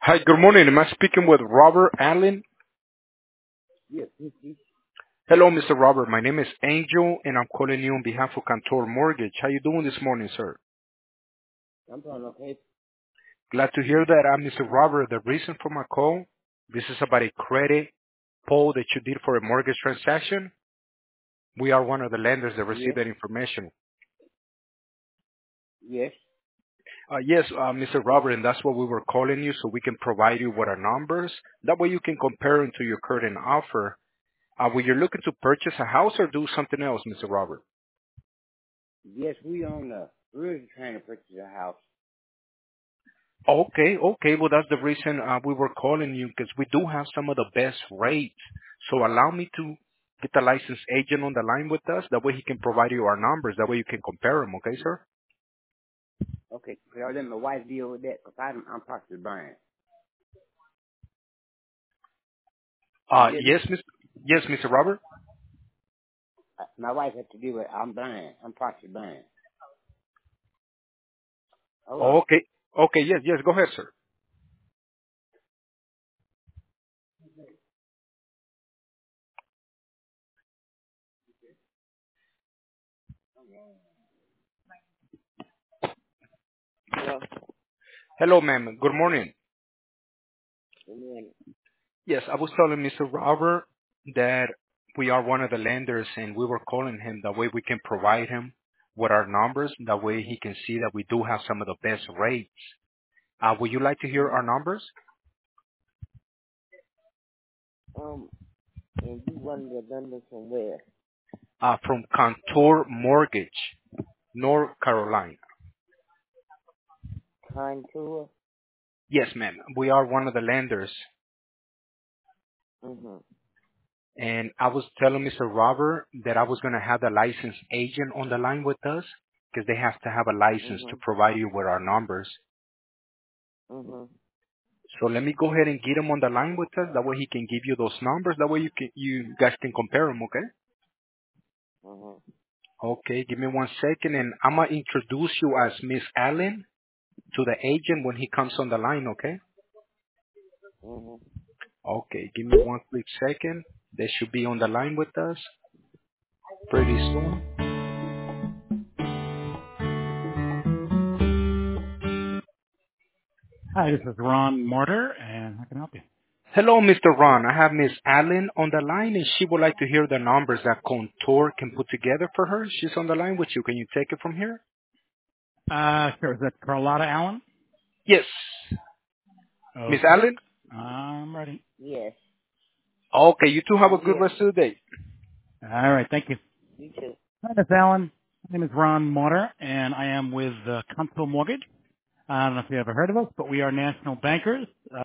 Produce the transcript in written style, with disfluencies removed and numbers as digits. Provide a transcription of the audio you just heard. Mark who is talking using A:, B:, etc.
A: Hi, good morning. Am I speaking with Robert Allen?
B: Yes, yes, yes.
A: Hello, Mr. Robert. My name is Angel, and I'm calling you on behalf of Cantor Mortgage. How you doing this morning, sir?
B: I'm doing okay.
A: Glad to hear that. I'm Mr. Robert. The reason for my call, this is about a credit poll that you did for a mortgage transaction. We are one of the lenders that received
B: Yes,
A: that information.
B: yes.
A: Yes, Mr. Robert, and that's what we were calling you, so we can provide you with our numbers. That way you can compare them to your current offer. Were you looking to purchase a house or do something else, Mr. Robert?
B: Yes, we own we're trying to purchase a house.
A: Okay, okay. Well, that's the reason we were calling you because we do have some of the best rates. So allow me to get the licensed agent on the line with us. That way he can provide you our numbers. That way you can compare them. Okay, sir?
B: Okay, could I let my wife deal with that? Cause I'm possibly buying. You get me?
A: Yes, Mr. Yes, Mr. Robert.
B: My wife has to deal with it. I'm buying. I'm possibly buying. Hold on.
A: Okay, okay. Yes, yes. Go ahead, sir.
B: Hello.
A: Hello, ma'am. Good morning.
B: Good morning.
A: Yes, I was telling Mr. Robert that we are one of the lenders, and we were calling him. That way we can provide him with our numbers. That way he can see that we do have some of the best rates. Would you like to hear our numbers?
B: Um, and you wanted the number from where?
A: From Contour Mortgage, North Carolina.
B: Contour.
A: Yes, ma'am. We are one of the lenders.
B: Mhm.
A: And I was telling Mr. Robert that I was going to have the licensed agent on the line with us because they have to have a license to
B: Mhm.
A: provide you with our numbers.
B: Mhm.
A: So let me go ahead and get him on the line with us. That way he can give you those numbers. That way you guys can compare them, okay?
B: Mhm.
A: Okay, give me 1 second and I'm going to introduce you as Miss Allen to the agent when he comes on the line, okay?
B: Mhm.
A: Okay, give me one quick second. They should be on the line with us pretty soon.
C: Hi, this is Ron Mortar, and I can help you.
A: Hello, Mr. Ron. I have Miss Allen on the line, and she would like to hear the numbers that Contour can put together for her. She's on the line with you. Can you take it from here?
C: Sure. Is that Carlotta Allen?
A: Yes. Miss
C: Okay,
A: Allen?
C: I'm ready.
B: Yes.
A: Okay, you two have a
B: I'm
A: good
B: here.
A: rest of the day.
C: All right, thank you.
B: You too.
C: Hi, Miss Allen. My name is Ron Mortar, and I am with Consul Mortgage. I don't know if you ever heard of us, but we are national bankers.